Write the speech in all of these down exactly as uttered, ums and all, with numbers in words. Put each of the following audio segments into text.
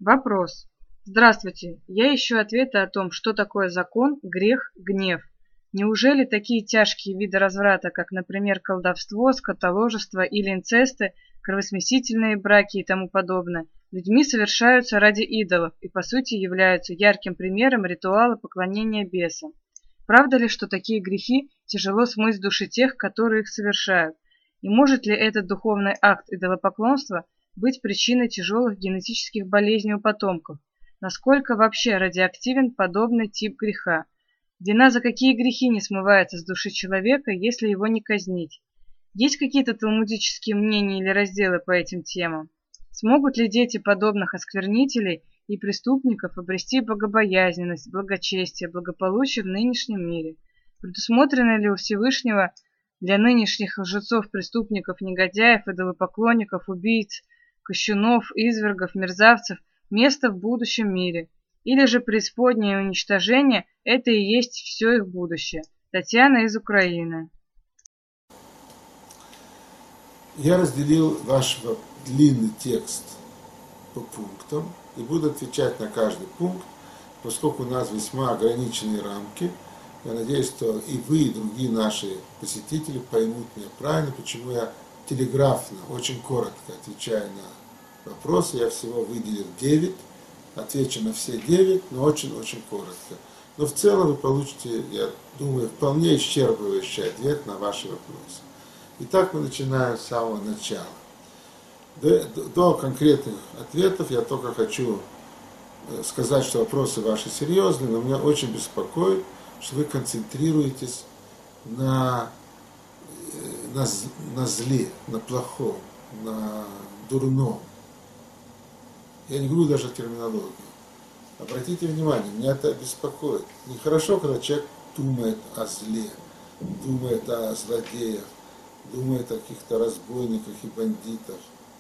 Вопрос. Здравствуйте. Я ищу ответы о том, что такое закон, грех, гнев. Неужели такие тяжкие виды разврата, как, например, колдовство, скотоложество или инцесты, кровосмесительные браки и тому подобное, людьми совершаются ради идолов и, по сути, являются ярким примером ритуала поклонения бесам? Правда ли, что такие грехи тяжело смыть с души тех, которые их совершают? И может ли этот духовный акт идолопоклонства быть причиной тяжелых генетических болезней у потомков? Насколько вообще радиоактивен подобный тип греха? Вина за какие грехи не смывается с души человека, если его не казнить? Есть какие-то талмудические мнения или разделы по этим темам? Смогут ли дети подобных осквернителей и преступников обрести богобоязненность, благочестие, благополучие в нынешнем мире? Предусмотрено ли у Всевышнего для нынешних лжецов, преступников, негодяев, идолопоклонников, убийц, кощунов, извергов, мерзавцев место в будущем мире? Или же преисподнее уничтожение – это и есть все их будущее? Татьяна из Украины. Я разделил ваш длинный текст по пунктам и буду отвечать на каждый пункт, поскольку у нас весьма ограниченные рамки. Я надеюсь, что и вы, и другие наши посетители поймут меня правильно, почему я телеграфно, очень коротко отвечаю на вопросы. Я всего выделил девять, отвечу на все девять, но очень-очень коротко. Но в целом вы получите, я думаю, вполне исчерпывающий ответ на ваши вопросы. Итак, мы начинаем с самого начала. До, до конкретных ответов я только хочу сказать, что вопросы ваши серьезные, но меня очень беспокоит, что вы концентрируетесь на, на, на зле, на плохом, на дурном. Я не говорю даже терминологию. Обратите внимание, меня это беспокоит. Нехорошо, когда человек думает о зле, думает о злодеях, думает о каких-то разбойниках и бандитах.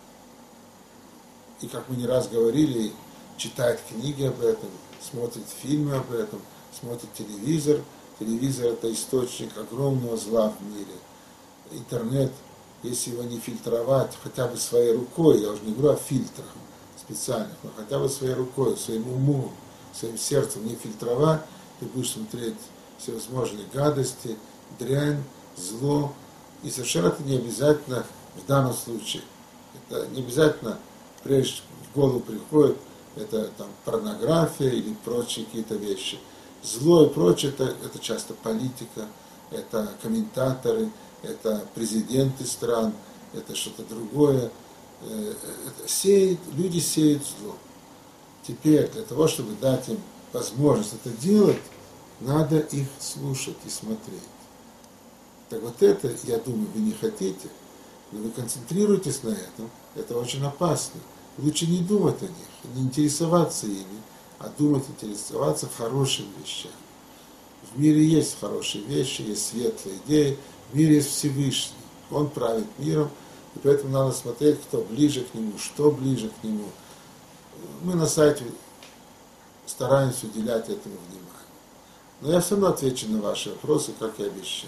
И, как мы не раз говорили, читает книги об этом, смотрит фильмы об этом, смотрит телевизор. Телевизор – это источник огромного зла в мире. Интернет, если его не фильтровать, хотя бы своей рукой, я уже не говорю о фильтрах специальных, но хотя бы своей рукой, своим умом, своим сердцем не фильтровать, ты будешь смотреть всевозможные гадости, дрянь, зло. И совершенно это не обязательно в данном случае. Это не обязательно, прежде в голову приходит, это там порнография или прочие какие-то вещи. Зло и прочее, это, это часто политика, это комментаторы, это президенты стран, это что-то другое. Это сеет, люди сеют зло. Теперь для того, чтобы дать им возможность это делать, надо их слушать и смотреть. Так вот это, я думаю, вы не хотите, но вы концентрируетесь на этом, это очень опасно. Лучше не думать о них, не интересоваться ими, а думать, интересоваться хорошими вещами. В мире есть хорошие вещи, есть светлые идеи, в мире есть Всевышний, Он правит миром, и поэтому надо смотреть, кто ближе к Нему, что ближе к Нему. Мы на сайте стараемся уделять этому внимание. Но я все равно отвечу на ваши вопросы, как и обещал.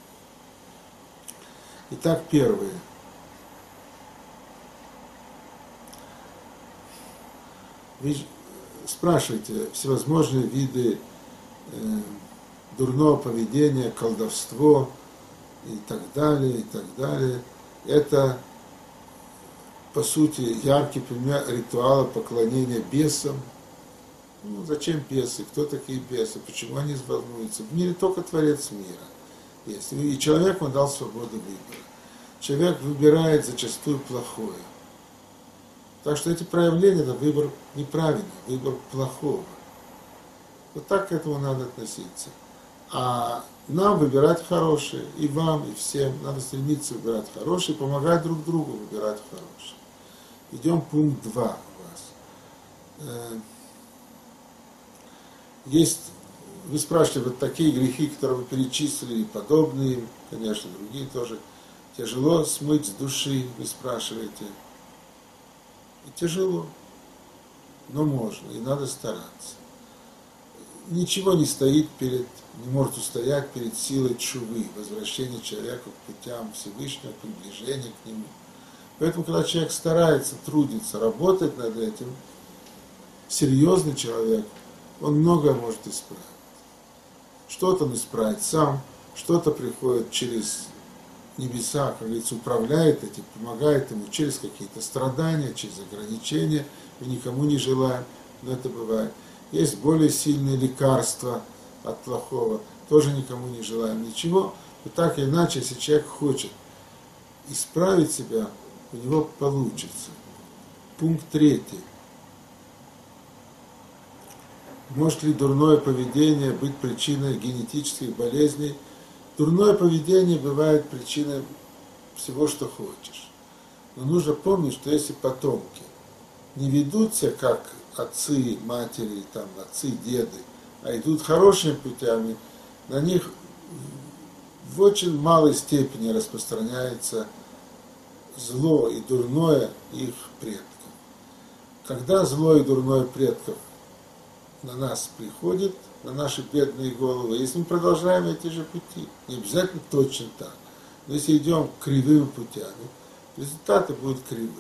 Итак, первое. Вы спрашиваете всевозможные виды э, дурного поведения, колдовство и так далее, и так далее. Это, по сути, яркий пример ритуала поклонения бесам. Ну, зачем бесы? Кто такие бесы? Почему они волнуются? В мире только Творец мира есть. И человеку он дал свободу выбора. Человек выбирает зачастую плохое. Так что эти проявления – это выбор неправильный, выбор плохого. Вот так к этому надо относиться. А нам выбирать хорошее, и вам, и всем. Надо стремиться выбирать хорошее, помогать друг другу выбирать хорошее. Идем пункт два у вас. Есть, вы спрашиваете, вот такие грехи, которые вы перечислили, подобные им, конечно, другие тоже. Тяжело смыть с души, вы спрашиваете. И тяжело, но можно, и надо стараться. Ничего не стоит перед, не может устоять перед силой чувы, возвращения человека к путям Всевышнего, приближения к Нему. Поэтому, когда человек старается, трудится, работает над этим, серьезный человек, он многое может исправить. Что-то он исправит сам, что-то приходит через небеса, как говорится, управляет этим, помогает ему через какие-то страдания, через ограничения. Мы никому не желаем, но это бывает. Есть более сильные лекарства от плохого, тоже никому не желаем ничего. Но так или иначе, если человек хочет исправить себя, у него получится. Пункт третий. Может ли дурное поведение быть причиной генетических болезней? Дурное поведение бывает причиной всего, что хочешь. Но нужно помнить, что если потомки не ведут себя как отцы, матери, там, отцы, деды, а идут хорошими путями, на них в очень малой степени распространяется зло и дурное их предков. Когда зло и дурное предков на нас приходит, на наши бедные головы, если мы продолжаем эти же пути, не обязательно точно так, но если идем кривыми путями, результаты будут кривые.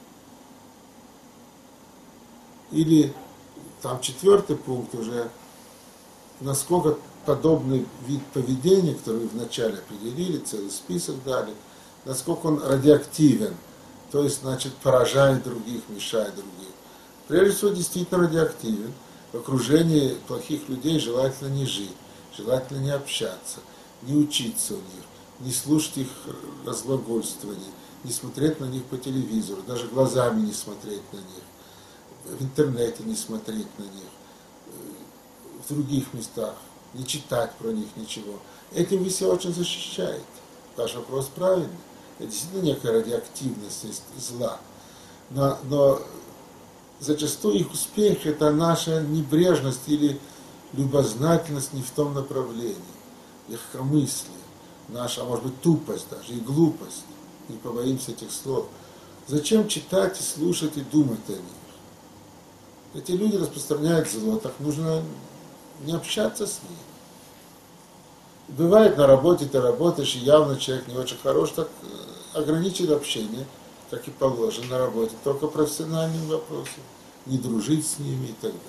Или там четвертый пункт уже, насколько подобный вид поведения, который вы вначале определили, целый список дали, насколько он радиоактивен, то есть, значит, поражает других, мешает другим. Прежде всего, действительно радиоактивен. В окружении плохих людей желательно не жить, желательно не общаться, не учиться у них, не слушать их разглагольствования, не смотреть на них по телевизору, даже глазами не смотреть на них, в интернете не смотреть на них, в других местах, не читать про них ничего. Этим вы себя очень защищаете. Ваш вопрос правильный. Это действительно некая радиоактивность зла. Но, но зачастую их успех – это наша небрежность или любознательность не в том направлении, легкомыслие, наша, а может быть, тупость даже и глупость. Не побоимся этих слов. Зачем читать и слушать и думать о них? Эти люди распространяют зло, так нужно не общаться с ними. Бывает, на работе ты работаешь, и явно человек не очень хорош, так ограничить общение, как и положено на работе, только профессиональным вопросам, не дружить с ними и так далее.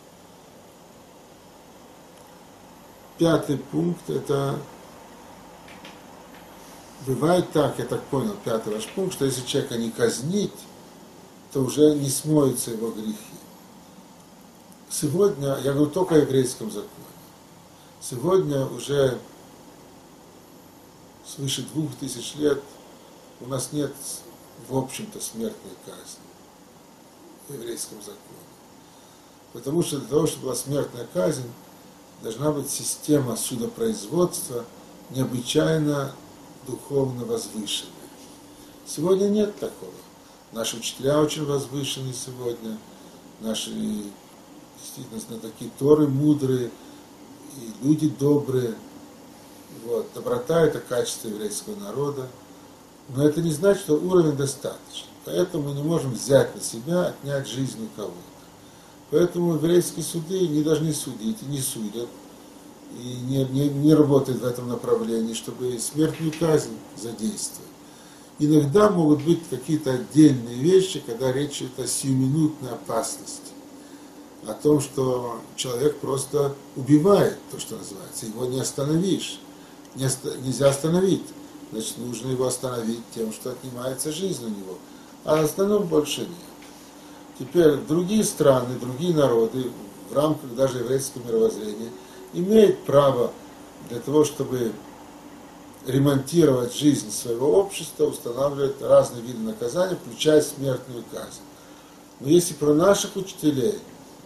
Пятый пункт – это бывает так, я так понял, пятый ваш пункт, что если человека не казнить, то уже не смоются его грехи. Сегодня, я говорю только о еврейском законе, сегодня уже свыше двух тысяч лет у нас нет, в общем-то, смертной казни в еврейском законе. Потому что для того, чтобы была смертная казнь, должна быть система судопроизводства необычайно духовно возвышенная. Сегодня нет такого. Наши учителя очень возвышены сегодня, наши действительно знатоки Торы мудрые, и люди добрые. Вот. Доброта – это качество еврейского народа. Но это не значит, что уровень достаточно. Поэтому мы не можем взять на себя, отнять жизнь у кого-то. Поэтому еврейские суды не должны судить и не судят, и не, не, не работают в этом направлении, чтобы смертную казнь задействовать. Иногда могут быть какие-то отдельные вещи, когда речь идет о сиюминутной опасности. О том, что человек просто убивает, то, что называется, его не остановишь. Не оста- нельзя остановить. Значит, нужно его остановить тем, что отнимается жизнь у него. А в основном больше нет. Теперь другие страны, другие народы, в рамках даже еврейского мировоззрения, имеют право для того, чтобы ремонтировать жизнь своего общества, устанавливать разные виды наказания, включая смертную казнь. Но если про наших учителей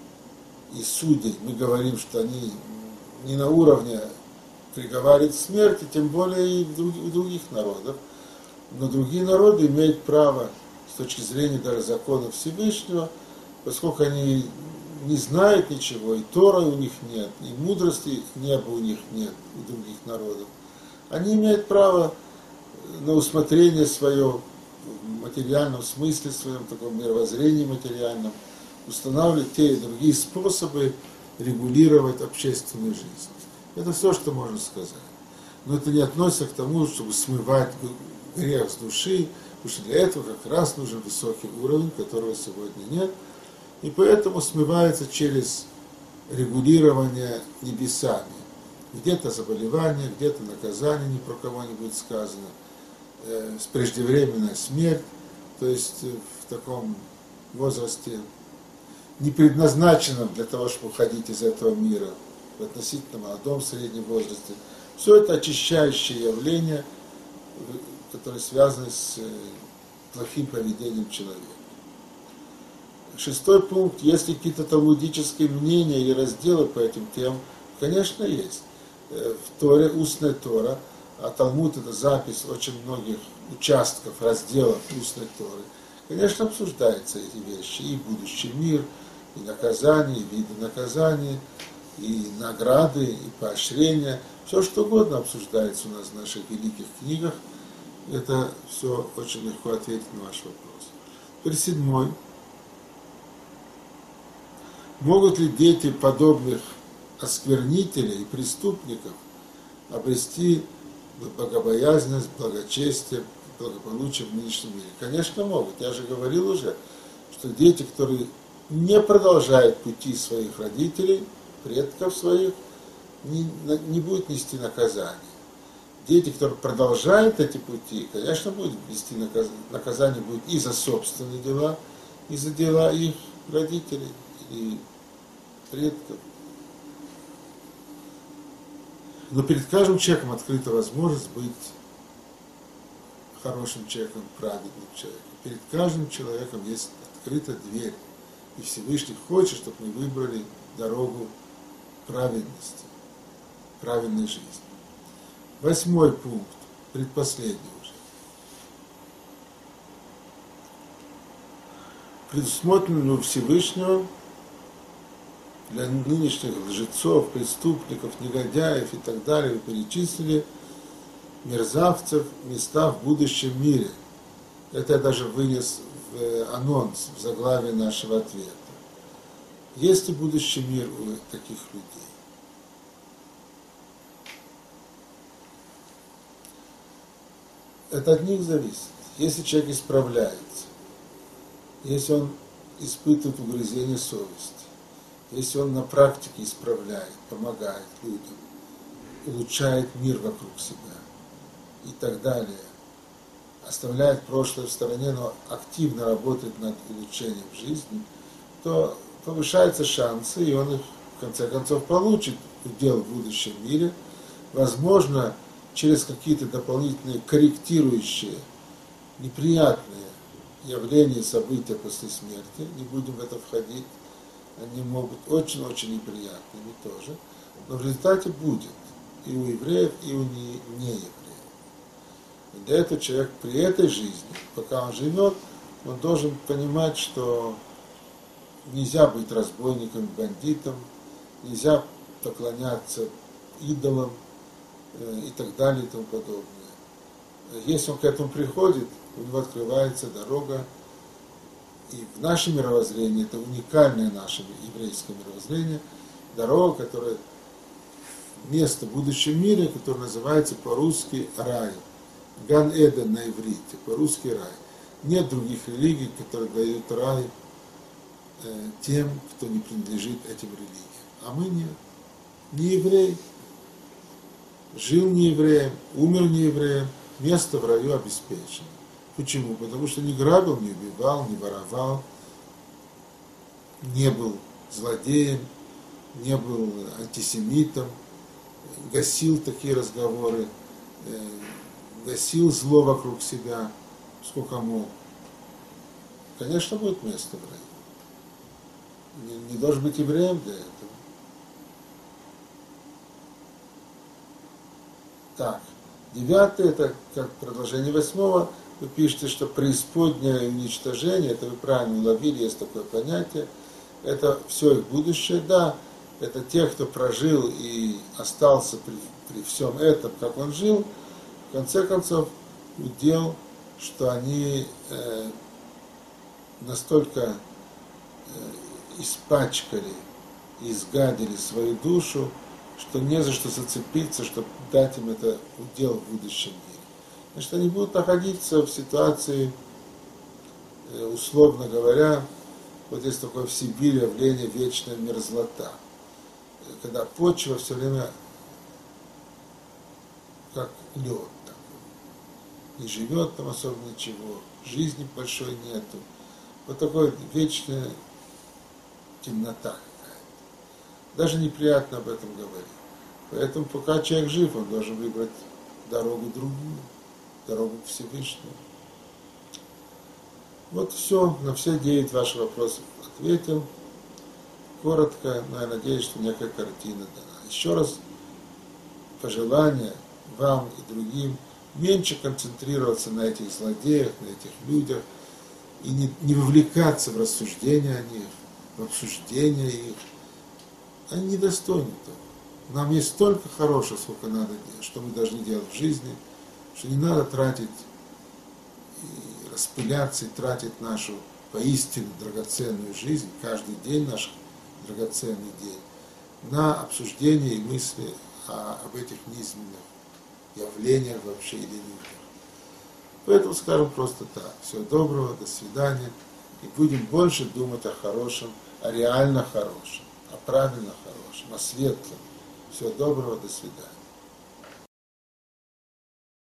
и судей мы говорим, что они не на уровне приговаривать к смерти, тем более и у других народов. Но другие народы имеют право, с точки зрения даже закона Всевышнего, поскольку они не знают ничего, и Тора у них нет, и мудрости неба у них нет, у других народов, они имеют право на усмотрение свое в материальном смысле, в своем таком мировоззрении материальном, устанавливать те и другие способы регулировать общественную жизнь. Это все, что можно сказать. Но это не относится к тому, чтобы смывать грех с души, потому что для этого как раз нужен высокий уровень, которого сегодня нет. и поэтому смывается через регулирование небесами. Где-то заболевание, где-то наказание, ни про кого не будет сказано, э, преждевременная смерть, то есть в таком возрасте, не предназначенном для того, чтобы уходить из этого мира, в относительно молодом среднем возрасте. Все это очищающие явления, которые связаны с плохим поведением человека. Шестой пункт. Есть ли какие-то талмудические мнения или разделы по этим темам? Конечно, есть. В Торе, устная Тора, а Талмуд — это запись очень многих участков, разделов устной Торы. Конечно, обсуждаются эти вещи, и будущий мир, и наказание, и виды наказания, и награды, и поощрения. Все, что угодно обсуждается у нас в наших великих книгах. Это все очень легко ответить на ваш вопрос. Теперь седьмой. Могут ли дети подобных осквернителей и преступников обрести богобоязненность, благочестие, благополучие в нынешнем мире? Конечно, могут. Я же говорил уже, что дети, которые не продолжают пути своих родителей, предков своих, не, не будут нести наказание. Дети, которые продолжают эти пути, конечно, будут нести наказание. Наказание будет и за собственные дела, и за дела их родителей и предков. Но перед каждым человеком открыта возможность быть хорошим человеком, праведным человеком. Перед каждым человеком есть открыта дверь. И Всевышний хочет, чтобы мы выбрали дорогу праведности, правильной жизни. Восьмой пункт, предпоследний уже. Предусмотрено ли у Всевышнего для нынешних лжецов, преступников, негодяев и так далее, вы перечислили, мерзавцев, места в будущем мире. Это я даже вынес в анонс, в заглавие нашего ответа. Есть ли будущий мир у таких людей? Это от них зависит. Если человек исправляется, если он испытывает угрызение совести, если он на практике исправляет, помогает людям, улучшает мир вокруг себя и так далее, оставляет прошлое в стороне, но активно работает над улучшением жизни, то повышаются шансы, и он их в конце концов получит удел в будущем мире, возможно, через какие-то дополнительные корректирующие, неприятные явления, события после смерти, не будем в это входить, они могут очень-очень неприятными тоже, но в результате будет и у евреев, и у неевреев. И для этого человек при этой жизни, пока он живет, он должен понимать, что нельзя быть разбойником, бандитом, нельзя поклоняться идолам э, и так далее и тому подобное. Если он к этому приходит, у него открывается дорога, и в нашем мировоззрении, это уникальное наше еврейское мировоззрение, дорога, которая место в будущем мире, которое называется по-русски рай. Ган-Эден на иврите, по-русски рай. Нет других религий, которые дают рай э, тем, кто не принадлежит этим религиям. А мы нет. Не еврей, жил не евреем, умер не евреем, место в раю обеспечено. Почему? Потому что не грабил, не убивал, не воровал, не был злодеем, не был антисемитом, гасил такие разговоры, э, гасил зло вокруг себя, сколько мог. Конечно, будет место в раю. Не, не должен быть евреем для этого. Так, девятое, это как продолжение восьмого. Вы пишете, что преисподнее уничтожение, это вы правильно уловили, есть такое понятие, это все их будущее, да, это те, кто прожил и остался при, при всем этом, как он жил, в конце концов, удел, что они э, настолько э, испачкали и изгадили свою душу, что не за что зацепиться, чтобы дать им это удел в будущем мире. Значит, они будут находиться в ситуации, условно говоря, Вот есть такое в Сибири явление вечная мерзлота. Когда почва все время как лед такой. Не живет там особо ничего, жизни большой нету. Вот такая вечная темнота какая-то. Даже неприятно об этом говорить. Поэтому пока человек жив, он должен выбрать дорогу другую, дорогу к Всевышнему. Вот все, на все девять ваших вопросов ответил. Коротко, но я надеюсь, что некая картина дана. Еще раз пожелание вам и другим меньше концентрироваться на этих злодеях, на этих людях, и не, не вовлекаться в рассуждения о них, в обсуждение их. Они недостойны того. Нам есть столько хорошего, сколько надо делать, что мы должны делать в жизни, что не надо тратить и распыляться, и тратить нашу поистине драгоценную жизнь, каждый день наш драгоценный день, на обсуждение и мысли о, об этих низменных явлениях вообще или людях. Поэтому скажем просто так. Всего доброго, до свидания. И будем больше думать о хорошем, о реально хорошем, о правильно хорошем, о светлом. Всего доброго, до свидания.